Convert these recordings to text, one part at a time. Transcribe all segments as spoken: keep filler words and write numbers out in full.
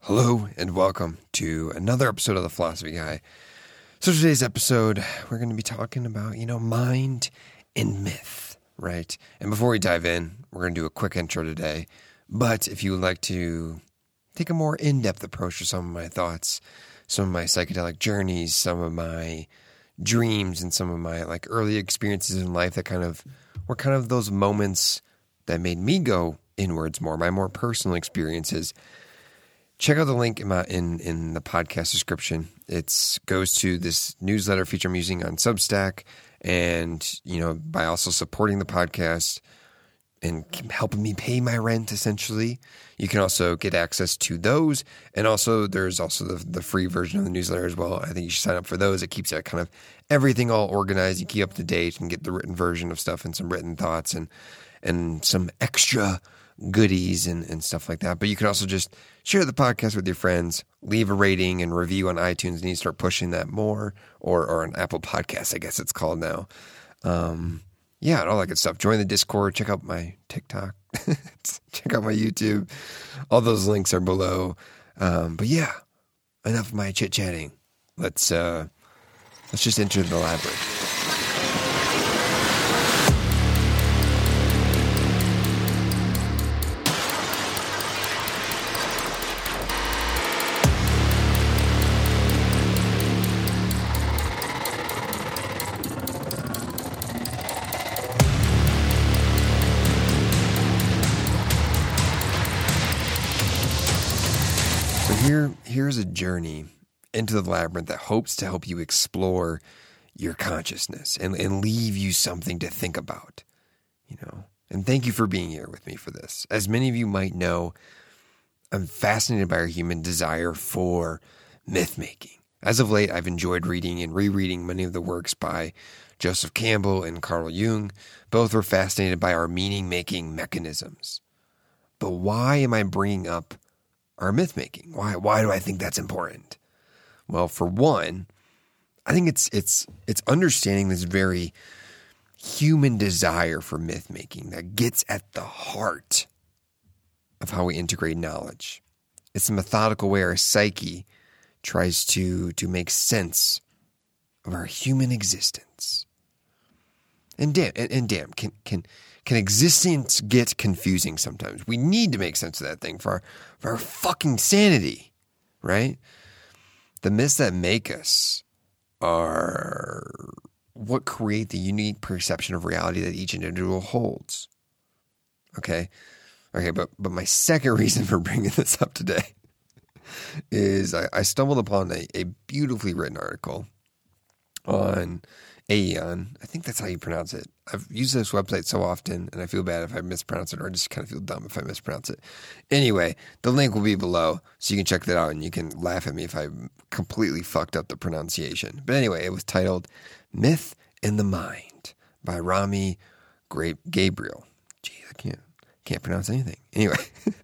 Hello and welcome to another episode of The Philosophy Guy. So today's episode, we're going to be talking about, you know, mind and myth, right? And before we dive in, we're going to do a quick intro today. But if you would like to take a more in-depth approach to some of my thoughts, some of my psychedelic journeys, some of my dreams, and some of my like early experiences in life that kind of were kind of those moments that made me go inwards more, my more personal experiences, check out the link in, my, in in the podcast description. It goes to this newsletter feature I'm using on Substack, and you know, by also supporting the podcast and helping me pay my rent, essentially, you can also get access to those. And also, there's also the the free version of the newsletter as well. I think you should sign up for those. It keeps that kind of everything all organized. You keep up to date and get the written version of stuff and some written thoughts and and some extra goodies and, and stuff like that. But you can also just share the podcast with your friends, leave a rating and review on iTunes, and you start pushing that more, or or on Apple Podcasts, I guess it's called now. Um, yeah, and all that good stuff. Join the Discord. Check out my TikTok. Check out my YouTube. All those links are below. Um, but yeah, enough of my chit-chatting. Let's, uh, let's just enter the labyrinth. Here, here's a journey into the labyrinth that hopes to help you explore your consciousness and, and leave you something to think about, you know. And thank you for being here with me for this. As many of you might know, I'm fascinated by our human desire for myth-making. As of late, I've enjoyed reading and rereading many of the works by Joseph Campbell and Carl Jung. Both were fascinated by our meaning-making mechanisms. But why am I bringing up our myth-making? Why why do I think that's important? Well, for one, I think it's it's it's understanding this very human desire for myth-making that gets at the heart of how we integrate knowledge. It's a methodical way our psyche tries to to make sense of our human existence. And damn, and, and damn, can can Can existence get confusing sometimes? We need to make sense of that thing for our, for our fucking sanity, right? The myths that make us are what create the unique perception of reality that each individual holds. Okay? Okay, but but my second reason for bringing this up today is I, I stumbled upon a, a beautifully written article on Aeon. I think that's how you pronounce it. I've used this website so often, and I feel bad if I mispronounce it, or I just kind of feel dumb if I mispronounce it. Anyway, the link will be below, so you can check that out, and you can laugh at me if I completely fucked up the pronunciation. But anyway, it was titled Myth in the Mind by Rami Gabriel. Gee, I can't, can't pronounce anything. Anyway,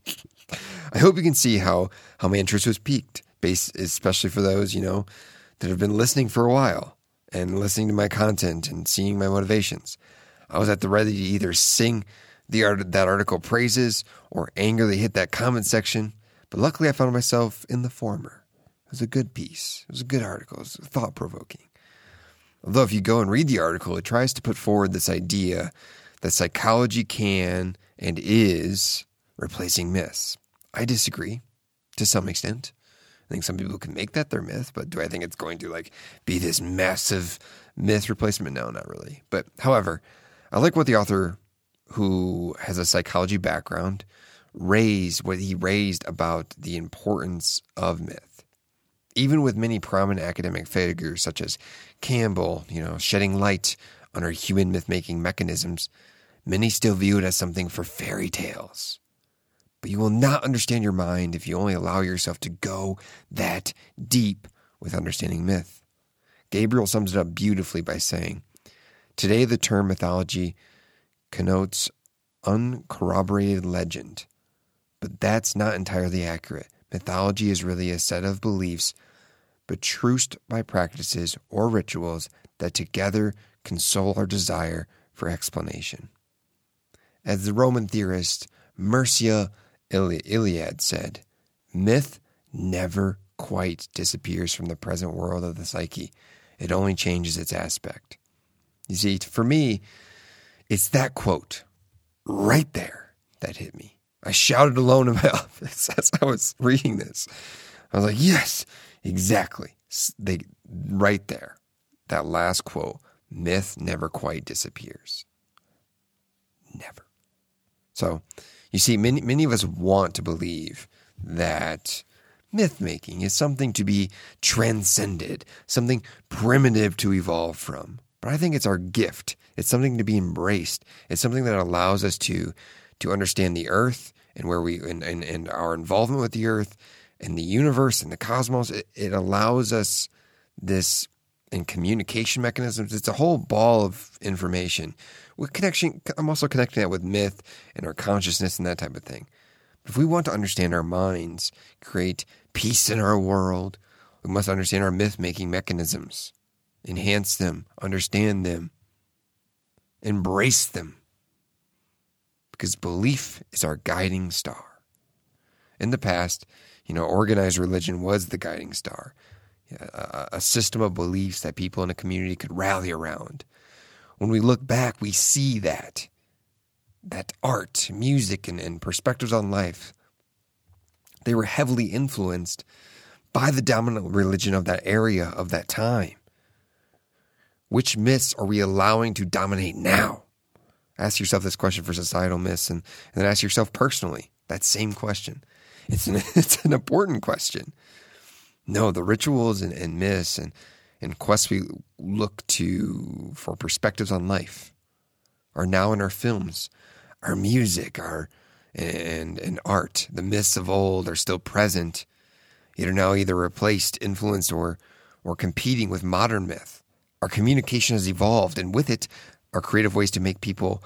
I hope you can see how, how my interest was piqued, based, especially for those, you know, that have been listening for a while and listening to my content and seeing my motivations. I was at the ready to either sing the art that article praises or angrily hit that comment section, but luckily I found myself in the former. It was a good piece. It was a good article. It was thought-provoking. Although if you go and read the article, it tries to put forward this idea that psychology can and is replacing myths. I disagree to some extent. I think some people can make that their myth, but do I think it's going to like be this massive myth replacement? No, not really. But however, I like what the author, who has a psychology background, raised, what he raised about the importance of myth. Even with many prominent academic figures such as Campbell, you know, shedding light on our human myth-making mechanisms, many still view it as something for fairy tales. But you will not understand your mind if you only allow yourself to go that deep with understanding myth. Gabriel sums it up beautifully by saying, "Today the term mythology connotes uncorroborated legend, but that's not entirely accurate. Mythology is really a set of beliefs buttressed by practices or rituals that together console our desire for explanation." As the Roman theorist Mircea Eliade said, "Myth never quite disappears from the present world of the psyche. It only changes its aspect. You see, for me, it's that quote right there that hit me. I shouted alone in my office as I was reading this. I was like, yes, exactly. They, right there, that last quote, myth never quite disappears. Never. So, you see, many, many of us want to believe that myth-making is something to be transcended, something primitive to evolve from. But I think it's our gift. It's something to be embraced. It's something that allows us to to understand the earth and where we and, and, and our involvement with the earth and the universe and the cosmos. It, it allows us this in communication mechanisms. It's a whole ball of information. With connection, I'm also connecting that with myth and our consciousness and that type of thing. If we want to understand our minds, create peace in our world, we must understand our myth-making mechanisms, enhance them, understand them, embrace them, because belief is our guiding star. In the past, you know, organized religion was the guiding star, a, a system of beliefs that people in a community could rally around. When we look back, we see that. that art, music, and, and perspectives on life, they were heavily influenced by the dominant religion of that area, of that time. Which myths are we allowing to dominate now? Ask yourself this question for societal myths, and, and then ask yourself personally that same question. It's an, it's an important question. No, the rituals and, and myths and, and quests we look to for perspectives on life are now in our films. Our music, our and and art, the myths of old are still present, yet are now either replaced, influenced, or or competing with modern myth. Our communication has evolved, and with it, our creative ways to make people,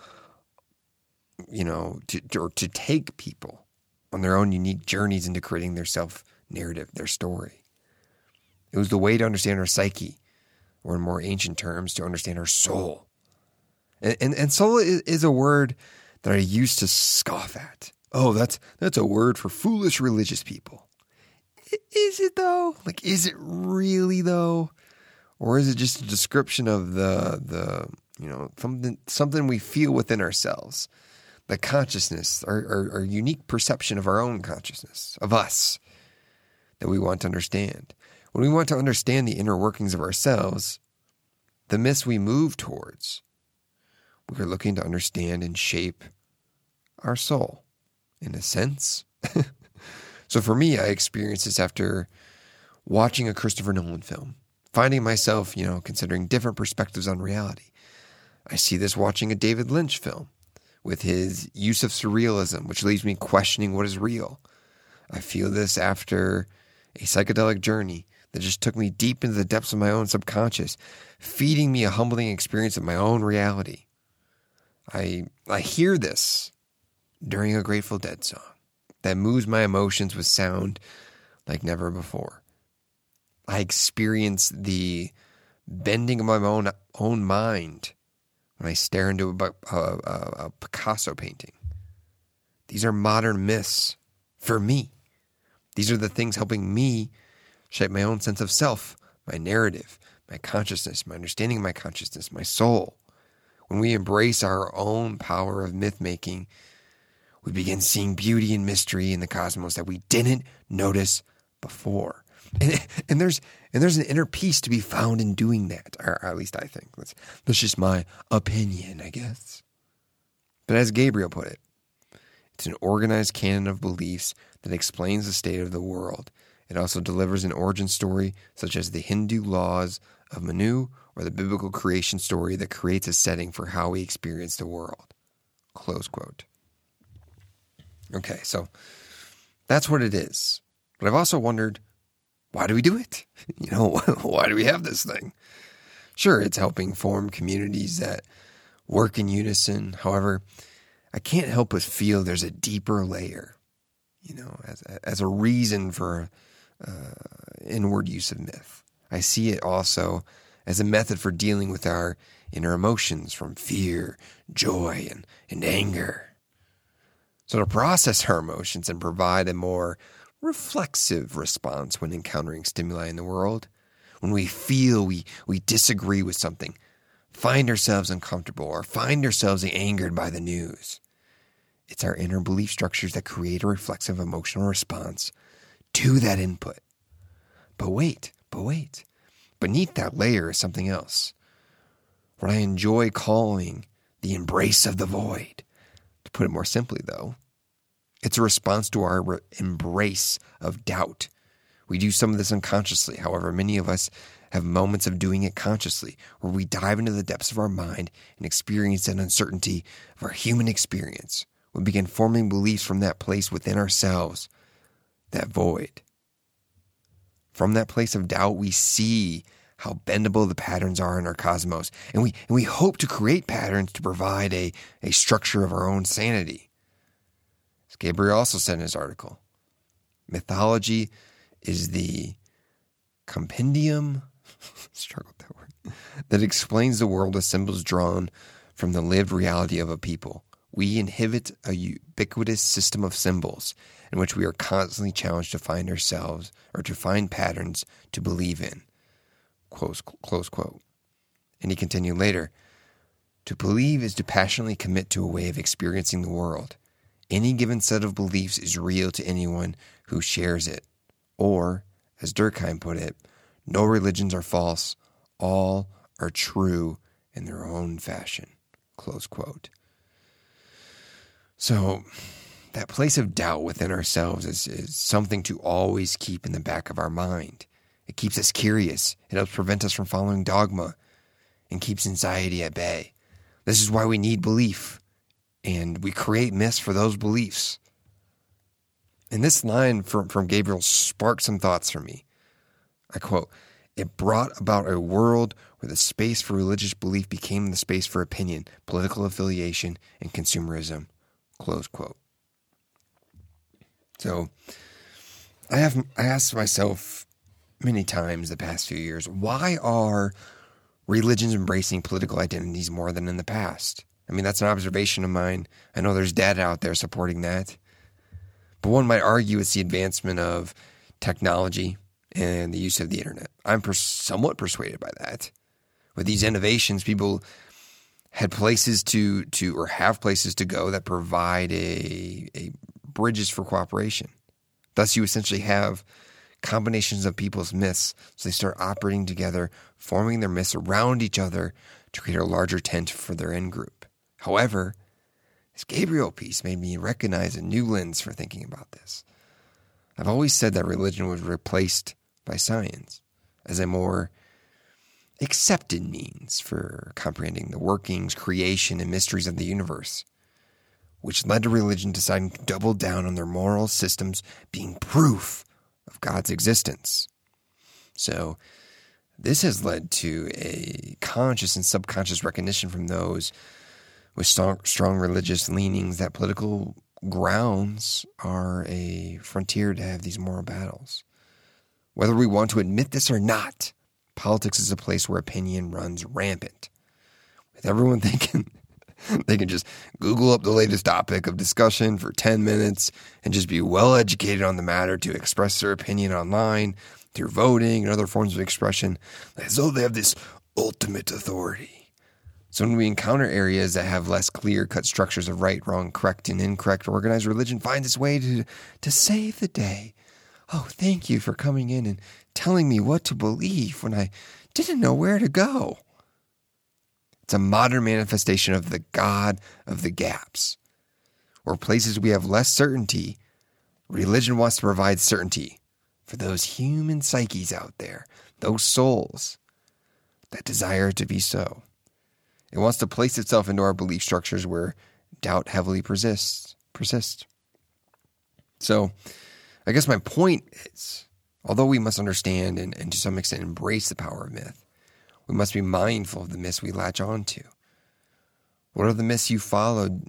you know, to, to or to take people on their own unique journeys into creating their self-narrative, their story. It was the way to understand our psyche, or in more ancient terms, to understand our soul. And and, and soul is, is a word that I used to scoff at. Oh, that's that's a word for foolish religious people. Is it though? Like, is it really though? Or is it just a description of the the you know something something we feel within ourselves, the consciousness, our, our, our unique perception of our own consciousness, of us, that we want to understand. When we want to understand the inner workings of ourselves, the myths we move towards, we are looking to understand and shape our soul, in a sense. So for me, I experienced this after watching a Christopher Nolan film, finding myself, you know, considering different perspectives on reality. I see this watching a David Lynch film with his use of surrealism, which leaves me questioning what is real. I feel this after a psychedelic journey that just took me deep into the depths of my own subconscious, feeding me a humbling experience of my own reality. I I hear this during a Grateful Dead song that moves my emotions with sound like never before. I experience the bending of my own own mind when I stare into a, a, a, a Picasso painting. These are modern myths for me. These are the things helping me shape my own sense of self, my narrative, my consciousness, my understanding of my consciousness, my soul. When we embrace our own power of myth-making, we begin seeing beauty and mystery in the cosmos that we didn't notice before. And, and there's and there's an inner peace to be found in doing that, or at least I think. That's, that's just my opinion, I guess. But as Gabriel put it, it's an organized canon of beliefs that explains the state of the world. It also delivers an origin story, such as the Hindu laws of Manu, or the biblical creation story that creates a setting for how we experience the world. Close quote. Okay, so that's what it is. But I've also wondered, why do we do it? You know, why do we have this thing? Sure, it's helping form communities that work in unison. However, I can't help but feel there's a deeper layer, you know, as, as a reason for uh, inward use of myth. I see it also as a method for dealing with our inner emotions from fear, joy, and, and anger. So to process our emotions and provide a more reflexive response when encountering stimuli in the world. When we feel we, we disagree with something, find ourselves uncomfortable, or find ourselves angered by the news. It's our inner belief structures that create a reflexive emotional response to that input. But wait, but wait. Beneath that layer is something else. What I enjoy calling the embrace of the void. To put it more simply, though, it's a response to our re- embrace of doubt. We do some of this unconsciously. However, many of us have moments of doing it consciously, where we dive into the depths of our mind and experience that uncertainty of our human experience. We begin forming beliefs from that place within ourselves, that void. From that place of doubt, we see how bendable the patterns are in our cosmos, and we and we hope to create patterns to provide a, a structure of our own sanity. As Gabriel also said in his article, mythology is the compendium, struggle with that word, that explains the world as symbols drawn from the lived reality of a people. We inhabit a ubiquitous system of symbols in which we are constantly challenged to find ourselves or to find patterns to believe in. Close, close quote. And he continued later, to believe is to passionately commit to a way of experiencing the world. Any given set of beliefs is real to anyone who shares it. Or, as Durkheim put it, no religions are false. All are true in their own fashion. Close quote. So, that place of doubt within ourselves is, is something to always keep in the back of our mind. It keeps us curious. It helps prevent us from following dogma and keeps anxiety at bay. This is why we need belief, and we create myths for those beliefs. And this line from, from Gabriel sparked some thoughts for me. I quote, "It brought about a world where the space for religious belief became the space for opinion, political affiliation, and consumerism." Close quote. So, I have I asked myself many times the past few years, why are religions embracing political identities more than in the past? I mean, that's an observation of mine. I know there's data out there supporting that. But one might argue it's the advancement of technology and the use of the internet. I'm pers- somewhat persuaded by that. With these innovations, people had places to, to or have places to go that provide a, a bridges for cooperation. Thus, you essentially have combinations of people's myths, so they start operating together, forming their myths around each other to create a larger tent for their in-group. However, this Gabriel piece made me recognize a new lens for thinking about this. I've always said that religion was replaced by science as a more accepted means for comprehending the workings, creation, and mysteries of the universe, which led to religion deciding to double down on their moral systems being proof of God's existence. So this has led to a conscious and subconscious recognition from those with strong, strong religious leanings that political grounds are a frontier to have these moral battles. Whether we want to admit this or not, politics is a place where opinion runs rampant. With everyone thinking they can just Google up the latest topic of discussion for ten minutes and just be well educated on the matter to express their opinion online through voting and other forms of expression, as though they have this ultimate authority. So when we encounter areas that have less clear-cut structures of right, wrong, correct, and incorrect, organized religion finds its way to, to save the day. Oh, thank you for coming in and telling me what to believe when I didn't know where to go. It's a modern manifestation of the God of the gaps. Where places we have less certainty, religion wants to provide certainty for those human psyches out there, those souls that desire it to be so. It wants to place itself into our belief structures where doubt heavily persists. persists. So, I guess my point is, although we must understand and, and to some extent embrace the power of myth, we must be mindful of the myths we latch on to. What are the myths you followed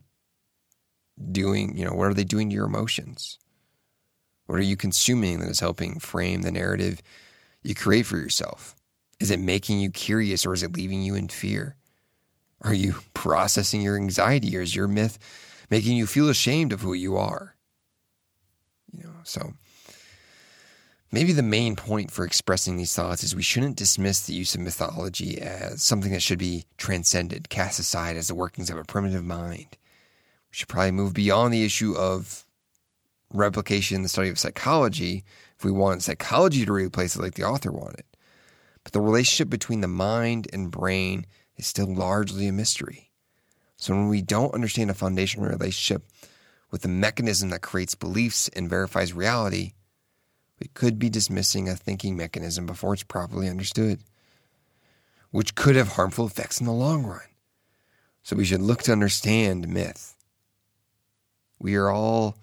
doing, you know, what are they doing to your emotions? What are you consuming that is helping frame the narrative you create for yourself? Is it making you curious or is it leaving you in fear? Are you processing your anxiety or is your myth making you feel ashamed of who you are? You know, so Maybe the main point for expressing these thoughts is we shouldn't dismiss the use of mythology as something that should be transcended, cast aside as the workings of a primitive mind. We should probably move beyond the issue of replication in the study of psychology if we want psychology to replace it like the author wanted. But the relationship between the mind and brain is still largely a mystery. So when we don't understand a foundational relationship with the mechanism that creates beliefs and verifies reality, we could be dismissing a thinking mechanism before it's properly understood, which could have harmful effects in the long run. So we should look to understand myth. We are all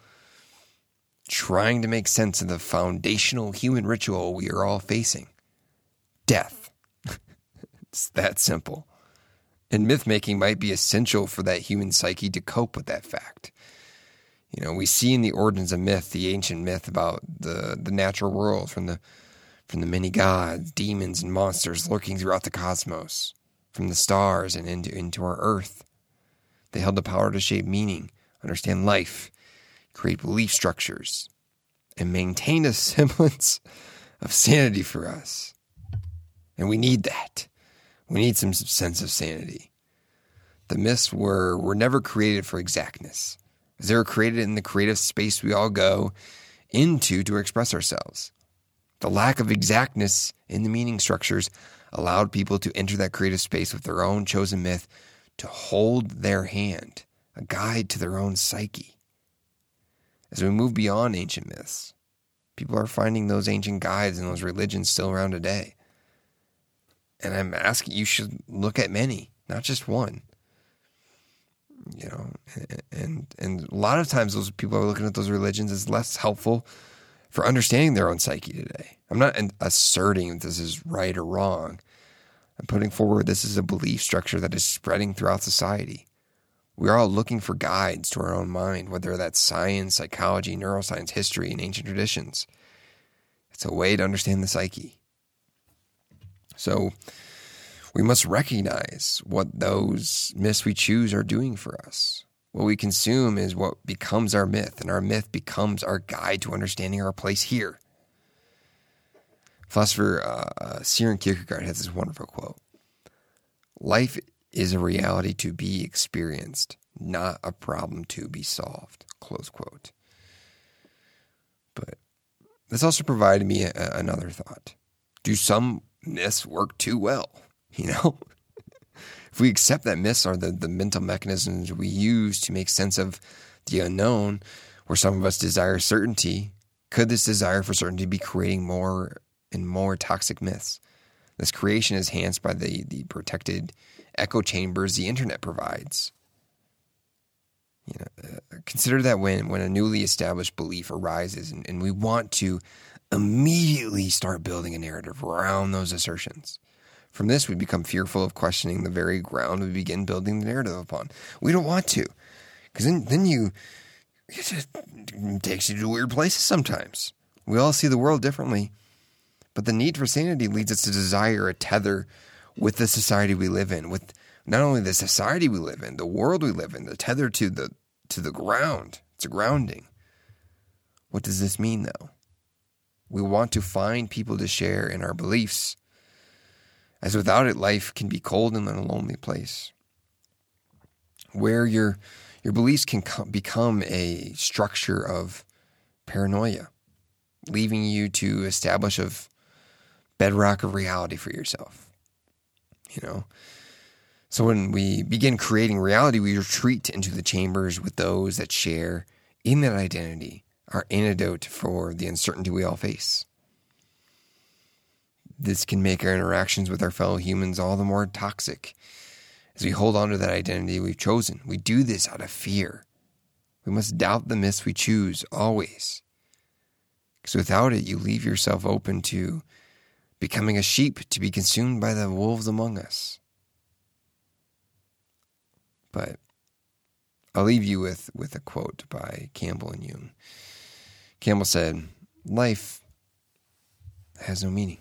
trying to make sense of the foundational human ritual we are all facing. Death. It's that simple. And myth-making might be essential for that human psyche to cope with that fact. You know, we see in the origins of myth, the ancient myth about the, the natural world, from the from the many gods, demons, and monsters lurking throughout the cosmos, from the stars and into, into our earth. They held the power to shape meaning, understand life, create belief structures, and maintain a semblance of sanity for us. And we need that. We need some sense of sanity. The myths were, were never created for exactness. They were created in the creative space we all go into to express ourselves. The lack of exactness in the meaning structures allowed people to enter that creative space with their own chosen myth to hold their hand, a guide to their own psyche. As we move beyond ancient myths, people are finding those ancient guides and those religions still around today. And I'm asking, you should look at many, not just one. You know, and and a lot of times those people are looking at those religions as less helpful for understanding their own psyche today. I'm not asserting that this is right or wrong. I'm putting forward this is a belief structure that is spreading throughout society. We're all looking for guides to our own mind, whether that's science, psychology, neuroscience, history, and ancient traditions. It's a way to understand the psyche. So we must recognize what those myths we choose are doing for us. What we consume is what becomes our myth, and our myth becomes our guide to understanding our place here. Philosopher uh, Søren Kierkegaard has this wonderful quote: "Life is a reality to be experienced, not a problem to be solved." Close quote. But this also provided me a, another thought. Do some myths work too well? You know, if we accept that myths are the, the mental mechanisms we use to make sense of the unknown, where some of us desire certainty, could this desire for certainty be creating more and more toxic myths? This creation is enhanced by the, the protected echo chambers the internet provides. You know, uh, consider that when, when a newly established belief arises and, and we want to immediately start building a narrative around those assertions. From this, we become fearful of questioning the very ground we begin building the narrative upon. We don't want to, because then, then you, it just takes you to weird places sometimes. We all see the world differently, but the need for sanity leads us to desire a tether with the society we live in, with not only the society we live in, the world we live in, the tether to the to the ground. It's a grounding. What does this mean, though? We want to find people to share in our beliefs, as without it, life can be cold and a lonely place, where your your beliefs can co- become a structure of paranoia, leaving you to establish a bedrock of reality for yourself. You know, so when we begin creating reality, we retreat into the chambers with those that share in that identity, our antidote for the uncertainty we all face. This can make our interactions with our fellow humans all the more toxic as we hold on to that identity we've chosen. We do this out of fear. We must doubt the myths we choose always, because without it, you leave yourself open to becoming a sheep to be consumed by the wolves among us. But I'll leave you with, with a quote by Campbell and Jung. Campbell said, "Life has no meaning.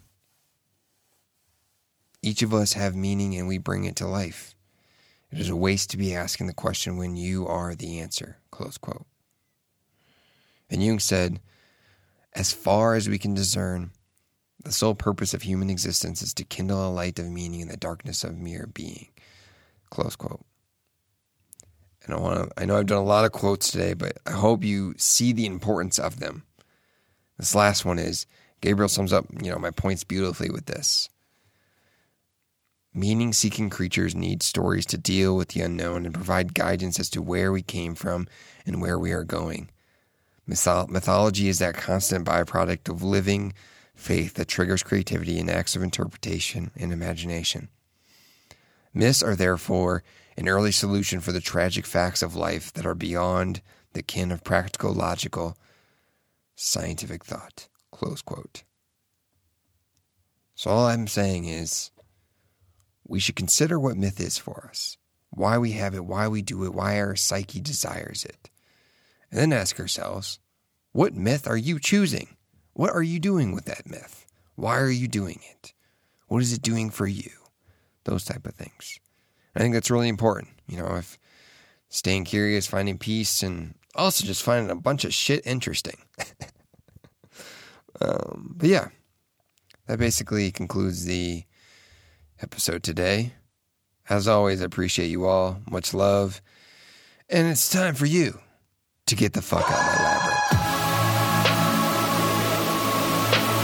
Each of us have meaning and we bring it to life. It is a waste to be asking the question when you are the answer." Close quote. And Jung said, As far as we can discern, the sole purpose of human existence is to kindle a light of meaning in the darkness of mere being. Close quote. And I want to, I know I've done a lot of quotes today, but I hope you see the importance of them. This last one is, Gabriel sums up, you know, my points beautifully with this. Meaning-seeking creatures need stories to deal with the unknown and provide guidance as to where we came from and where we are going. Mytho- mythology is that constant byproduct of living faith that triggers creativity and acts of interpretation and imagination. Myths are therefore an early solution for the tragic facts of life that are beyond the ken of practical, logical, scientific thought. Close quote. So all I'm saying is, we should consider what myth is for us, why we have it, why we do it, why our psyche desires it. And then ask ourselves, what myth are you choosing? What are you doing with that myth? Why are you doing it? What is it doing for you? Those type of things. I think that's really important. You know, if staying curious, finding peace, and also just finding a bunch of shit interesting. um, but yeah, that basically concludes the episode today. As always, I appreciate you all. Much love. And it's time for you to get the fuck out of my labyrinth.